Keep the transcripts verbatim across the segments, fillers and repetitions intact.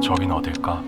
저긴 어딜까?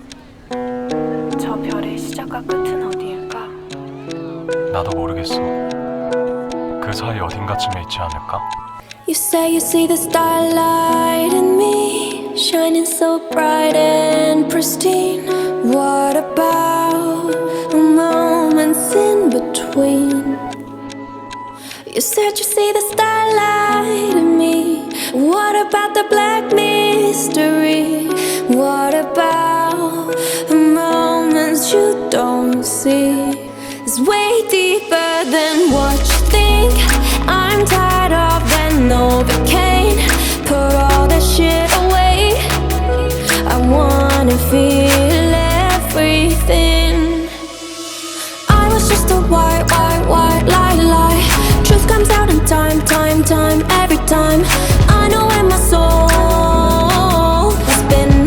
저 별의 시작과 끝은 어디일까? 나도 모르겠어. 그 사이 어딘가쯤에 있지 않을까? You say you see the starlight in me, shining so bright and pristine. What about the moments in between? You said you see the starlight in me. What about the black mystery? What about the moments you don't see? It's way deeper than what you think. I'm tired of that Novocaine. Put all that shit away. I wanna feel everything. I was just a white, white, white lie, lie. Truth comes out in time, time, time, every time. I know where my soul has been.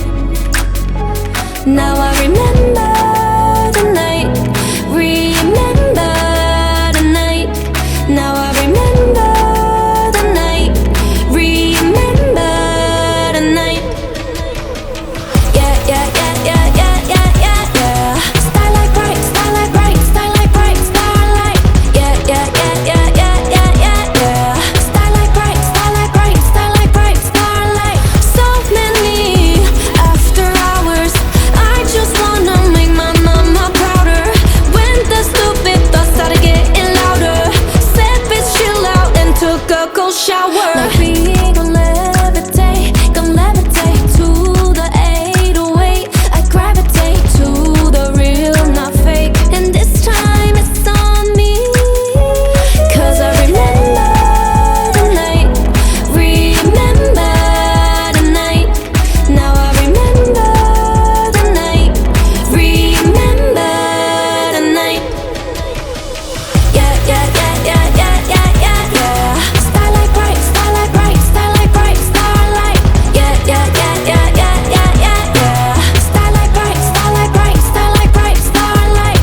Now I remember the night. Remember the night. Now I remember the night. Remember the night. Yeah, yeah, yeah, yeah, yeah, yeah, yeah, yeah. Starlight bright, starlight bright, starlight bright, starlight. Yeah, yeah, yeah, yeah, yeah, yeah, yeah, yeah. Starlight bright, starlight bright, starlight bright, starlight. So many after hours. I just wanna make my mama prouder. When the stupid thoughts started getting louder, said bitch chill out and took a cold shower. Like we gon' levitate, gon' levitate to the eight oh eight. I gravitate to the real, not fake. And this time it's on me. Cause I remember the night. Remember the night. Now I remember the night. Remember the night. Yeah, yeah, yeah, yeah, yeah, yeah, yeah, yeah. Starlight bright, starlight bright, starlight bright, starlight. Yeah, yeah, yeah, yeah, yeah, yeah, yeah, yeah. Starlight bright, starlight bright, starlight bright, starlight.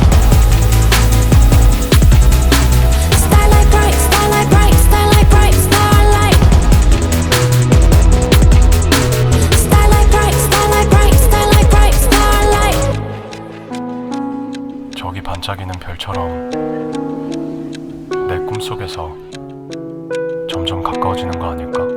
Starlight bright, starlight bright, starlight bright, starlight. Starlight bright, starlight bright, starlight bright, starlight. 저기 반짝이는 별처럼 내 꿈속에서 점점 가까워지는 거 아닐까?